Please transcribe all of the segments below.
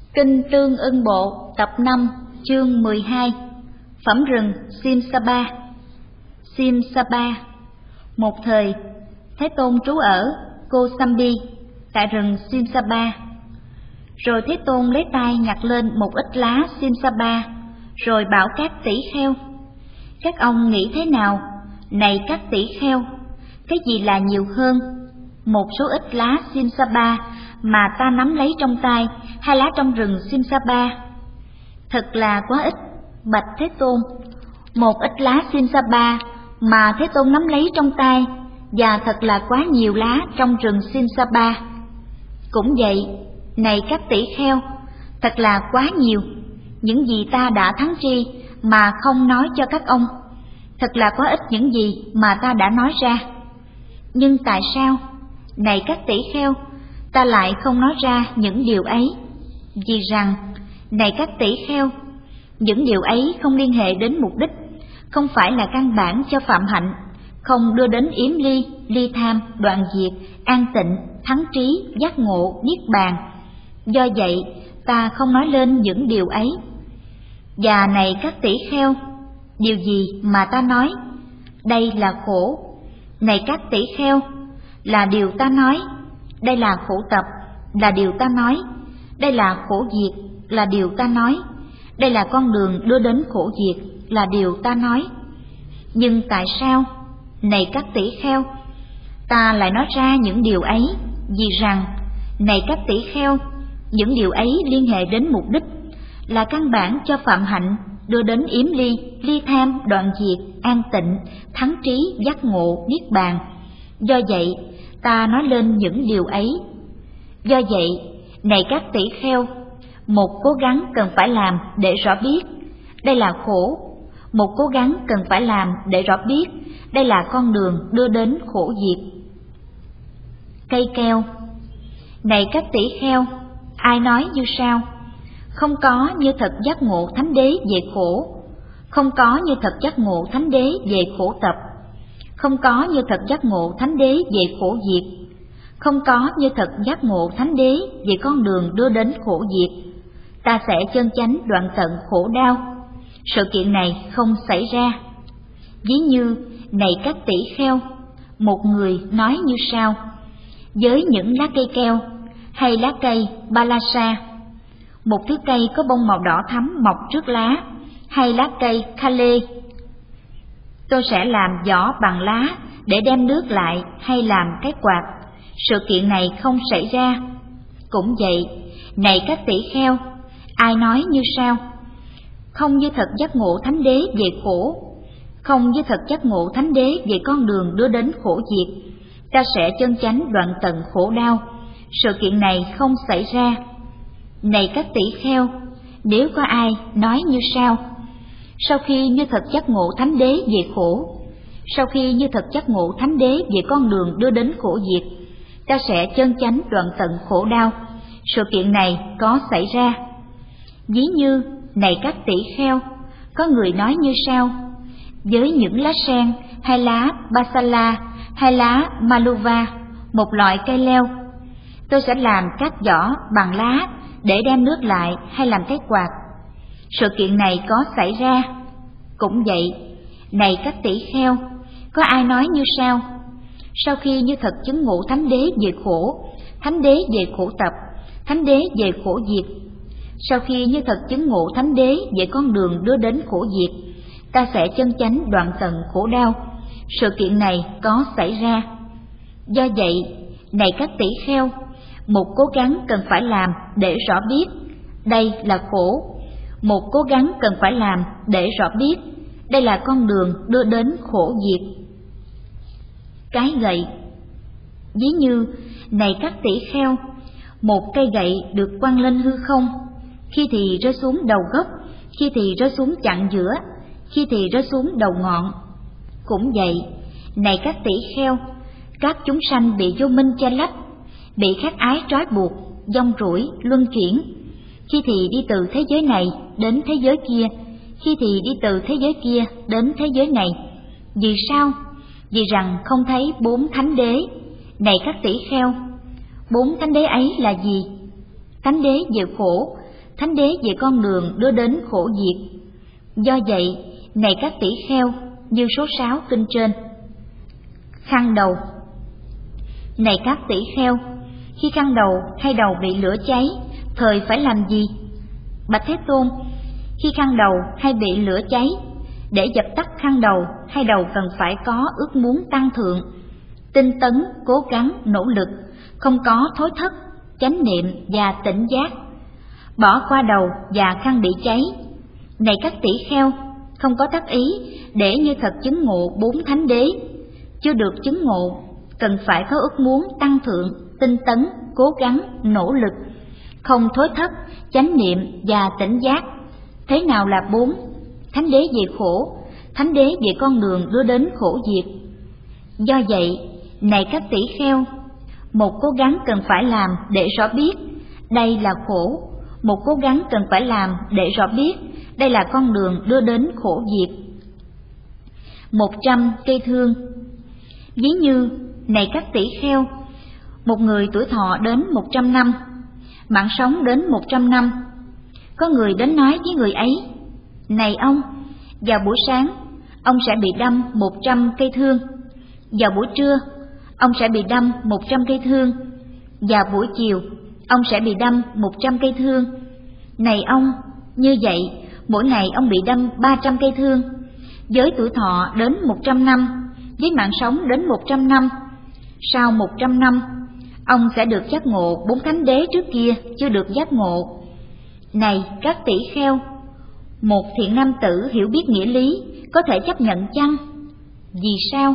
Kinh Tương Ưng Bộ tập 5 chương 12. Phẩm rừng Simsapa. Simsapa. Một thời, Thế Tôn trú ở Kosambi tại rừng Simsapa. Rồi Thế Tôn lấy tay nhặt lên một ít lá Simsapa, rồi bảo các tỷ kheo: các ông nghĩ thế nào? Này các tỷ kheo, cái gì là nhiều hơn, một số ít lá Simsapa mà ta nắm lấy trong tay, hay lá trong rừng Simsapa? Thật là quá ít, bạch Thế Tôn. Một ít lá Simsapa mà Thế Tôn nắm lấy trong tay, và thật là quá nhiều lá trong rừng Simsapa. Cũng vậy, này các tỷ kheo, thật là quá nhiều, những gì ta đã thắng tri mà không nói cho các ông. Thật là quá ít những gì mà ta đã nói ra. Nhưng tại sao, này các tỷ kheo, ta lại không nói ra những điều ấy? Vì rằng, này các tỷ kheo, những điều ấy không liên hệ đến mục đích, không phải là căn bản cho phạm hạnh, không đưa đến yếm ly, ly tham, đoạn diệt, an tịnh, thắng trí, giác ngộ, niết bàn. Do vậy, ta không nói lên những điều ấy. Và này các tỷ kheo, điều gì mà ta nói? Đây là khổ. Này các tỷ kheo, là điều ta nói. Đây là khổ tập, là điều ta nói. Đây là khổ diệt, là điều ta nói. Đây là con đường đưa đến khổ diệt, là điều ta nói. Nhưng tại sao, này các tỷ kheo, ta lại nói ra những điều ấy? Vì rằng, này các tỷ kheo, những điều ấy liên hệ đến mục đích, là căn bản cho phạm hạnh, đưa đến yếm ly, ly tham, đoạn diệt, an tịnh, thắng trí, giác ngộ, niết bàn. Do vậy, ta nói lên những điều ấy. Do vậy, này các tỷ kheo, một cố gắng cần phải làm để rõ biết, đây là khổ. Một cố gắng cần phải làm để rõ biết, đây là con đường đưa đến khổ diệt. Cây keo. Này các tỷ kheo, ai nói như sau: không có như thật giác ngộ thánh đế về khổ, không có như thật giác ngộ thánh đế về khổ tập, không có như thật giác ngộ thánh đế về khổ diệt, không có như thật giác ngộ thánh đế về con đường đưa đến khổ diệt. Ta sẽ chân chánh đoạn tận khổ đau. Sự kiện này không xảy ra. Ví như, này các tỷ kheo, một người nói như sau: với những lá cây keo, hay lá cây balasa, một thứ cây có bông màu đỏ thắm mọc trước lá, hay lá cây kale, tôi sẽ làm vỏ bằng lá để đem nước lại, hay làm cái quạt. Sự kiện này không xảy ra. Cũng vậy, này các tỷ kheo, ai nói như sau: không như thật giác ngộ thánh đế về khổ, không như thật giác ngộ thánh đế về con đường đưa đến khổ diệt, ta sẽ chân chánh đoạn tận khổ đau. Sự kiện này không xảy ra. Này các tỷ kheo, nếu có ai nói như sau: sau khi như thật giác ngộ thánh đế về khổ, sau khi như thật giác ngộ thánh đế về con đường đưa đến khổ diệt, ta sẽ chân chánh đoạn tận khổ đau. Sự kiện này có xảy ra. Ví như, này các tỷ kheo, có người nói như sau: với những lá sen, hay lá basala, hay lá maluva, một loại cây leo, tôi sẽ làm các vỏ bằng lá để đem nước lại, hay làm cái quạt. Sự kiện này có xảy ra. Cũng vậy, này các tỷ kheo, có ai nói như sau: sau khi như thật chứng ngộ thánh đế về khổ, thánh đế về khổ tập, thánh đế về khổ diệt, sau khi như thật chứng ngộ thánh đế về con đường đưa đến khổ diệt, ta sẽ chân chánh đoạn tận khổ đau. Sự kiện này có xảy ra. Do vậy, này các tỷ kheo, một cố gắng cần phải làm để rõ biết, đây là khổ. Một cố gắng cần phải làm để rõ biết, đây là con đường đưa đến khổ diệt. Cái gậy. Ví như, này các tỷ kheo, một cây gậy được quăng lên hư không, khi thì rơi xuống đầu gốc, khi thì rơi xuống chặn giữa, khi thì rơi xuống đầu ngọn. Cũng vậy, này các tỷ kheo, các chúng sanh bị vô minh che lấp, bị khát ái trói buộc, dông rủi, luân chuyển, khi thì đi từ thế giới này đến thế giới kia, khi thì đi từ thế giới kia đến thế giới này. Vì sao? Vì rằng không thấy bốn thánh đế. Này các tỷ kheo, bốn thánh đế ấy là gì? Thánh đế về khổ, thánh đế về con đường đưa đến khổ diệt. Do vậy, này các tỷ kheo, như số 6 kinh trên. Khăn đầu. Này các tỷ kheo, khi khăn đầu hay đầu bị lửa cháy, thời phải làm gì? Bạch Thế Tôn, khi khăn đầu hay bị lửa cháy, để dập tắt khăn đầu hay đầu cần phải có ước muốn tăng thượng, tinh tấn, cố gắng, nỗ lực, không có thối thất, chánh niệm và tỉnh giác, bỏ qua đầu và khăn bị cháy. Này các tỷ kheo, không có tác ý để như thật chứng ngộ 4 thánh đế, chưa được chứng ngộ, cần phải có ước muốn tăng thượng, tinh tấn, cố gắng, nỗ lực, không thối thất, chánh niệm và tỉnh giác. Thế nào là 4? Thánh đế về khổ, thánh đế về con đường đưa đến khổ diệt. Do vậy, này các tỷ kheo, một cố gắng cần phải làm để rõ biết đây là khổ, một cố gắng cần phải làm để rõ biết đây là con đường đưa đến khổ diệt. 100 cây thương. Ví như, này các tỷ kheo, một người tuổi thọ đến 100 năm, mạng sống đến 100 năm. Có người đến nói với người ấy, này ông, vào buổi sáng, ông sẽ bị đâm 100 cây thương. Vào buổi trưa, ông sẽ bị đâm 100 cây thương. Vào buổi chiều, ông sẽ bị đâm 100 cây thương. Này ông, như vậy, mỗi ngày ông bị đâm 300 cây thương. Với tuổi thọ đến 100 năm, với mạng sống đến 100 năm, sau 100 năm, ông sẽ được giác ngộ 4 thánh đế trước kia chưa được giác ngộ. Này các tỷ kheo, một thiện nam tử hiểu biết nghĩa lý có thể chấp nhận chăng? Vì sao?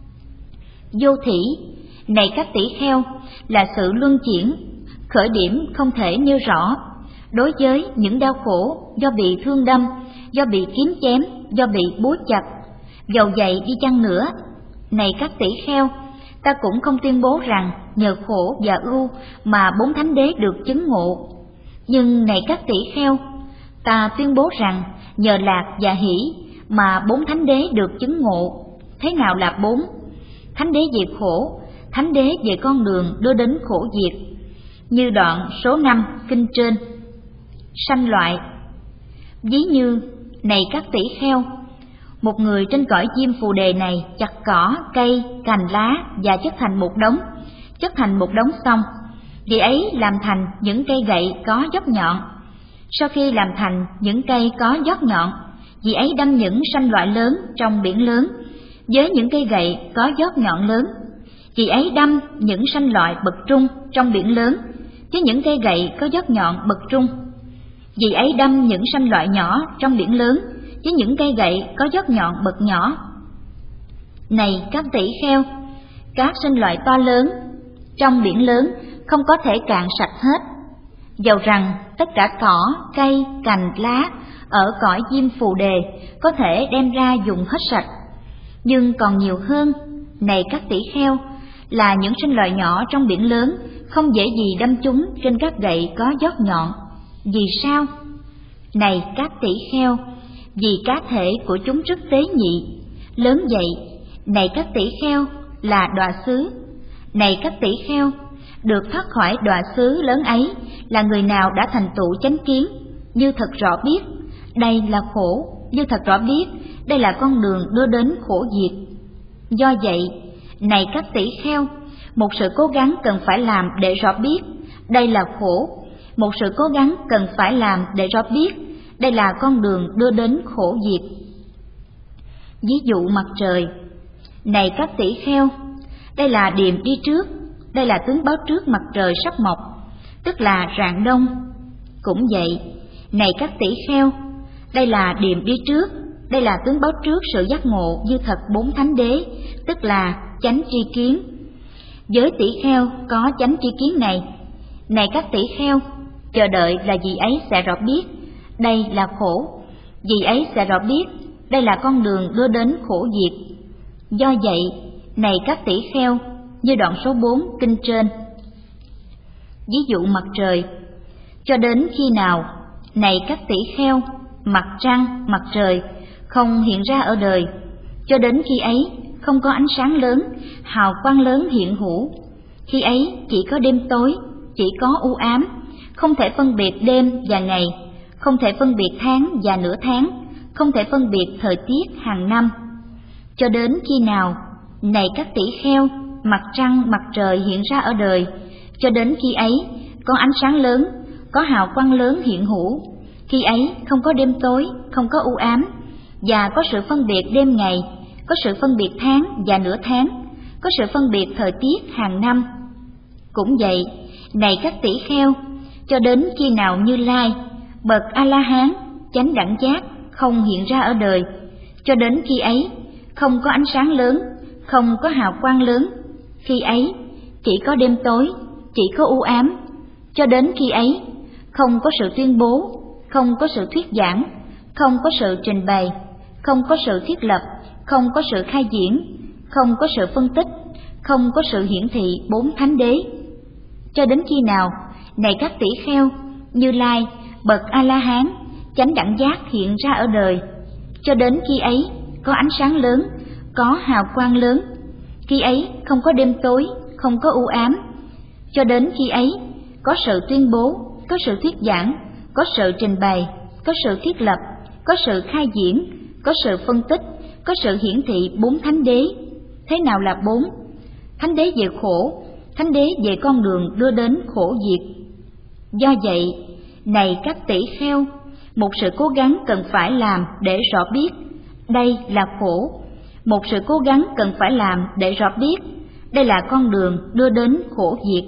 Vô thỉ, này các tỷ kheo, là sự luân chuyển, khởi điểm không thể nêu rõ. Đối với những đau khổ do bị thương đâm, do bị kiếm chém, do bị búa chặt, dầu vậy đi chăng nữa, này các tỷ kheo, ta cũng không tuyên bố rằng nhờ khổ và ưu mà 4 thánh đế được chứng ngộ. Nhưng này các tỷ kheo, ta tuyên bố rằng nhờ lạc và hỷ mà 4 thánh đế được chứng ngộ. Thế nào là 4? Thánh đế về khổ, thánh đế về con đường đưa đến khổ diệt. Như đoạn số 5 kinh trên. Sanh loại. Ví như, này các tỷ kheo, một người trên cõi diêm phù đề này chặt cỏ, cây, cành lá và chất thành một đống. Chất thành một đống xong, vị ấy làm thành những cây gậy có dốc nhọn. Sau khi làm thành những cây có dốc nhọn, vị ấy đâm những sanh loại lớn trong biển lớn với những cây gậy có dốc nhọn lớn. Vị ấy đâm những sanh loại bậc trung trong biển lớn với những cây gậy có dốc nhọn bậc trung. Vị ấy đâm những sanh loại nhỏ trong biển lớn với những cây gậy có dốc nhọn bậc nhỏ. Này các tỷ kheo, các sanh loại to lớn trong biển lớn không có thể cạn sạch hết. Dầu rằng tất cả cỏ, cây, cành, lá ở cõi diêm phù đề có thể đem ra dùng hết sạch, nhưng còn nhiều hơn, này các tỷ kheo, là những sinh loại nhỏ trong biển lớn không dễ gì đâm chúng trên các gậy có dốc nhọn. Vì sao? Này các tỷ kheo, vì cá thể của chúng rất tế nhị, lớn vậy. Này các tỷ kheo, là đọa xứ. Này các tỷ kheo, được thoát khỏi đọa xứ lớn ấy là người nào đã thành tựu chánh kiến, như thật rõ biết đây là khổ, như thật rõ biết đây là con đường đưa đến khổ diệt. Do vậy, này các tỷ kheo, một sự cố gắng cần phải làm để rõ biết đây là khổ, một sự cố gắng cần phải làm để rõ biết đây là con đường đưa đến khổ diệt. Ví dụ mặt trời. Này các tỷ kheo, đây là điềm đi trước, đây là tướng báo trước mặt trời sắp mọc, tức là rạng đông. Cũng vậy, này các tỷ kheo, đây là điềm đi trước, đây là tướng báo trước sự giác ngộ như thật 4 thánh đế, tức là chánh tri kiến. Với tỷ kheo có chánh tri kiến này, này các tỷ kheo, chờ đợi là vị ấy sẽ rõ biết đây là khổ, vị ấy sẽ rõ biết đây là con đường đưa đến khổ diệt. Do vậy, này các tỷ kheo, như đoạn số 4 kinh trên. Ví dụ mặt trời. Cho đến khi nào, này các tỷ kheo, mặt trăng, mặt trời không hiện ra ở đời, cho đến khi ấy không có ánh sáng lớn, hào quang lớn hiện hữu. Khi ấy chỉ có đêm tối, chỉ có u ám, không thể phân biệt đêm và ngày, không thể phân biệt tháng và nửa tháng, không thể phân biệt thời tiết hàng năm. Cho đến khi nào, này các tỷ kheo, mặt trăng, mặt trời hiện ra ở đời, cho đến khi ấy có ánh sáng lớn, có hào quang lớn hiện hữu. Khi ấy không có đêm tối, không có u ám, và có sự phân biệt đêm ngày, có sự phân biệt tháng và nửa tháng, có sự phân biệt thời tiết hàng năm. Cũng vậy, này các tỷ kheo, cho đến khi nào Như Lai, bậc A-la-hán, chánh đẳng giác không hiện ra ở đời, cho đến khi ấy không có ánh sáng lớn, không có hào quang lớn. Khi ấy chỉ có đêm tối, chỉ có u ám. Cho đến khi ấy không có sự tuyên bố, không có sự thuyết giảng, không có sự trình bày, không có sự thiết lập, không có sự khai diễn, không có sự phân tích, không có sự hiển thị 4 thánh đế. Cho đến khi nào, này các tỷ kheo, Như Lai, bậc A-la-hán, chánh đẳng giác hiện ra ở đời, cho đến khi ấy có ánh sáng lớn, có hào quang lớn. Khi ấy không có đêm tối, không có u ám. Cho đến khi ấy có sự tuyên bố, có sự thuyết giảng, có sự trình bày, có sự thiết lập, có sự khai diễn, có sự phân tích, có sự hiển thị 4 thánh đế. Thế nào là 4? Thánh đế về khổ, thánh đế về con đường đưa đến khổ diệt. Do vậy, này các tỷ kheo, một sự cố gắng cần phải làm để rõ biết đây là khổ, một sự cố gắng cần phải làm để rõ biết đây là con đường đưa đến khổ diệt.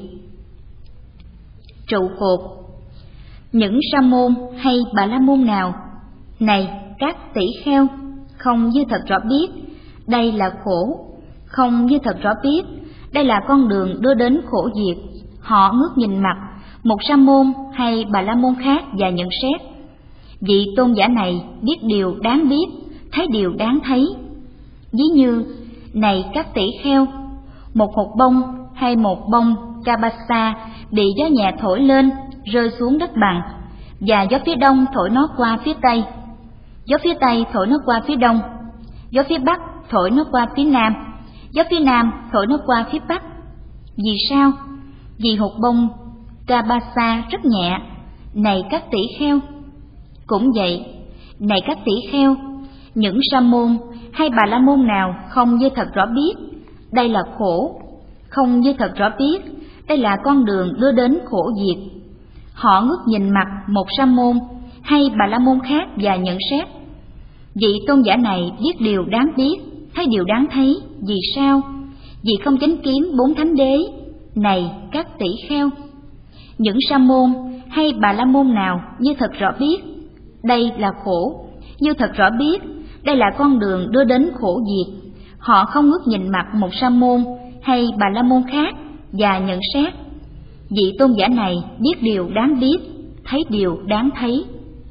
Trụ cột: những sa môn hay bà la môn nào, này các tỷ kheo, không như thật rõ biết đây là khổ, không như thật rõ biết đây là con đường đưa đến khổ diệt, họ ngước nhìn mặt một sa môn hay bà la môn khác và nhận xét: vị tôn giả này biết điều đáng biết, thấy điều đáng thấy. Ví như, này các tỷ kheo, một hột bông hay một bông kabasa bị gió nhẹ thổi lên, rơi xuống đất bằng, và gió phía đông thổi nó qua phía tây, gió phía tây thổi nó qua phía đông, gió phía bắc thổi nó qua phía nam, gió phía nam thổi nó qua phía bắc. Vì sao? Vì hột bông kabasa rất nhẹ, này các tỷ kheo. Cũng vậy, này các tỷ kheo, những sa môn hay bà la môn nào không như thật rõ biết đây là khổ, không như thật rõ biết đây là con đường đưa đến khổ diệt, họ ngước nhìn mặt một sa môn hay bà la môn khác và nhận xét: vị tôn giả này biết điều đáng biết, thấy điều đáng thấy. Vì sao? Vì không chánh kiến 4 thánh đế. Này các tỷ kheo, những sa môn hay bà la môn nào như thật rõ biết đây là khổ, như thật rõ biết đây là con đường đưa đến khổ diệt, họ không ngước nhìn mặt một sa môn hay bà la môn khác và nhận xét: vị tôn giả này biết điều đáng biết, thấy điều đáng thấy.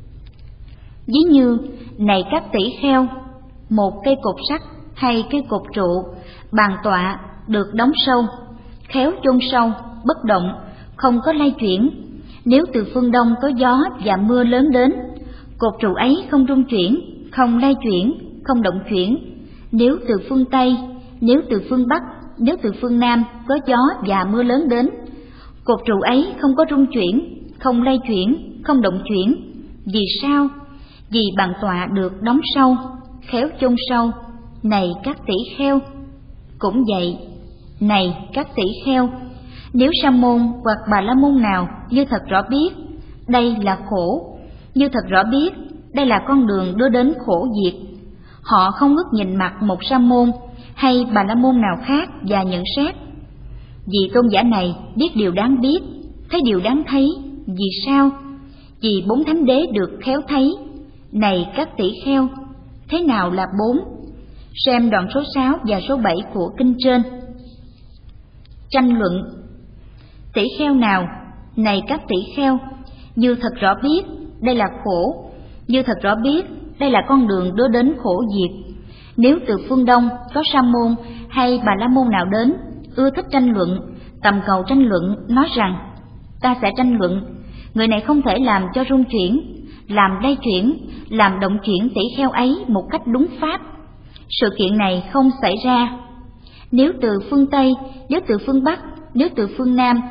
Ví như, này các tỷ kheo, một cây cột sắt hay cây cột trụ, bàn tọa được đóng sâu, khéo chôn sâu, bất động, không có lay chuyển. Nếu từ phương đông có gió và mưa lớn đến, cột trụ ấy không rung chuyển, không lay chuyển, không động chuyển. Nếu từ phương Tây, nếu từ phương Bắc, nếu từ phương Nam có gió và mưa lớn đến, cột trụ ấy không có rung chuyển, không lay chuyển, không động chuyển. Vì sao? Vì bàn tọa được đóng sâu, khéo chôn sâu. Này các tỷ kheo. Cũng vậy, này các tỷ kheo, nếu sa môn hoặc bà la môn nào như thật rõ biết đây là khổ, như thật rõ biết đây là con đường đưa đến khổ diệt, họ không ngước nhìn mặt một sa môn hay bà la môn nào khác và nhận xét: vị tôn giả này biết điều đáng biết, thấy điều đáng thấy. Vì sao? Vì 4 thánh đế được khéo thấy. Này các tỷ kheo, thế nào là 4? Xem đoạn số 6 và số 7 của kinh trên. Tranh luận: tỷ kheo nào, này các tỷ kheo, như thật rõ biết đây là khổ, như thật rõ biết đây là con đường đưa đến khổ diệt. Nếu từ phương đông có sa môn hay bà la môn nào đến, ưa thích tranh luận, tầm cầu tranh luận, nói rằng: ta sẽ tranh luận, người này không thể làm cho rung chuyển, làm lay chuyển, làm động chuyển tỷ kheo ấy một cách đúng pháp, sự kiện này không xảy ra. Nếu từ phương Tây, nếu từ phương Bắc, nếu từ phương Nam,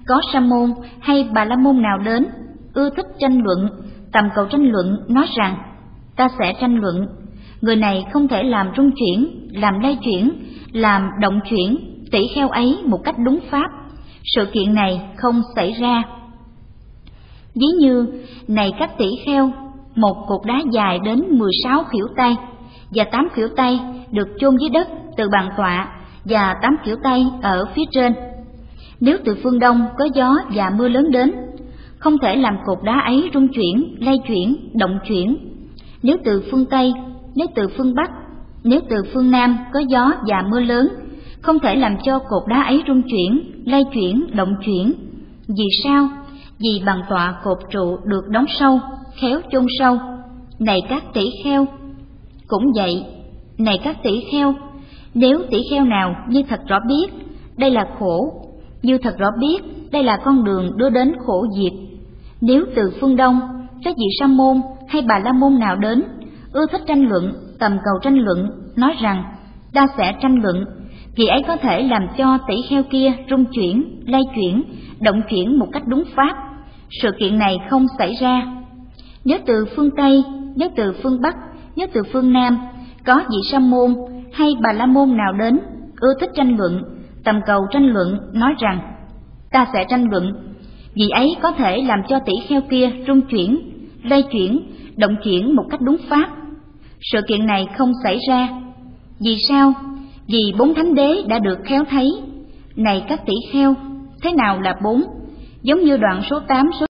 có sa môn hay bà la môn nào đến, ưa thích tranh luận, tầm cầu tranh luận, nói rằng ta sẽ tranh luận, người này không thể làm rung chuyển, làm lay chuyển, làm động chuyển tỷ kheo ấy một cách đúng pháp, sự kiện này không xảy ra. Ví như, này các tỷ kheo, một cột đá dài đến 16 khuỷu tay, và 8 khuỷu tay được chôn dưới đất từ bàn tọa, và 8 khuỷu tay ở phía trên. Nếu từ phương đông có gió và mưa lớn đến, không thể làm cột đá ấy rung chuyển, lay chuyển, động chuyển. Nếu từ phương Tây, nếu từ phương Bắc, nếu từ phương Nam có gió và mưa lớn, không thể làm cho cột đá ấy rung chuyển, lay chuyển, động chuyển. Vì sao? Vì bàn tọa cột trụ được đóng sâu, khéo chôn sâu. Này các tỷ kheo, cũng vậy, này các tỷ kheo, nếu tỷ kheo nào như thật rõ biết đây là khổ, như thật rõ biết đây là con đường đưa đến khổ diệt, nếu từ phương đông các vị sa môn hay bà la môn nào đến, ưa thích tranh luận, tầm cầu tranh luận, nói rằng ta sẽ tranh luận, vì ấy có thể làm cho tỷ kheo kia rung chuyển, lay chuyển, động chuyển một cách đúng pháp, sự kiện này không xảy ra. Nếu từ phương Tây, nếu từ phương Bắc, nếu từ phương Nam có vị sa môn hay bà la môn nào đến, ưa thích tranh luận, tầm cầu tranh luận, nói rằng ta sẽ tranh luận, vì ấy có thể làm cho tỷ kheo kia rung chuyển, lay chuyển, động chuyển một cách đúng pháp, sự kiện này không xảy ra. Vì sao? Vì 4 thánh đế đã được khéo thấy. Này các tỷ kheo, thế nào là 4? Giống như đoạn số 8, số